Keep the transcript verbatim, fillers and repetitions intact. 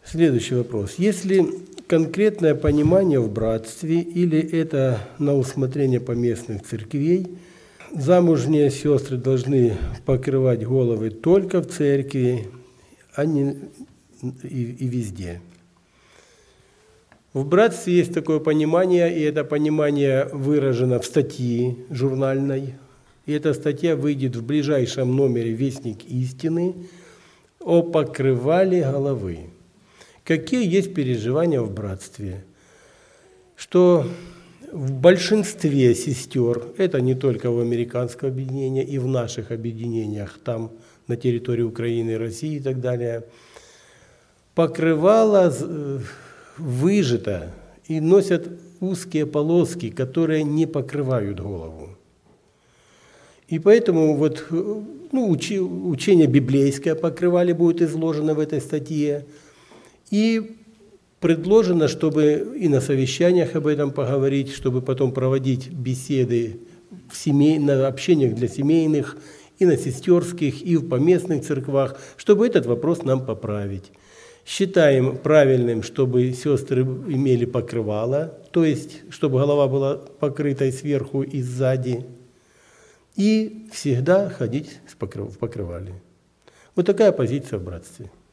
Следующий вопрос. Есть ли конкретное понимание в братстве или это на усмотрение поместных церквей? Замужние сестры должны покрывать головы только в церкви, а не и, и везде. В братстве есть такое понимание, и это понимание выражено в статье журнальной. И эта статья выйдет в ближайшем номере «Вестник истины» о покрывале головы. Какие есть переживания в братстве? Что в большинстве сестер, это не только в американском объединении, и в наших объединениях, там на территории Украины, России и так далее, покрывало выжато и носят узкие полоски, которые не покрывают голову. И поэтому вот, ну, учи, учение библейское о покрывале будет изложено в этой статье. И предложено, чтобы и на совещаниях об этом поговорить, чтобы потом проводить беседы в семей, на общениях для семейных, и на сестерских, и в поместных церквах, чтобы этот вопрос нам поправить. Считаем правильным, чтобы сестры имели покрывало, то есть, чтобы голова была покрытой сверху и сзади, и всегда ходить в покрывале. Вот такая позиция в братстве.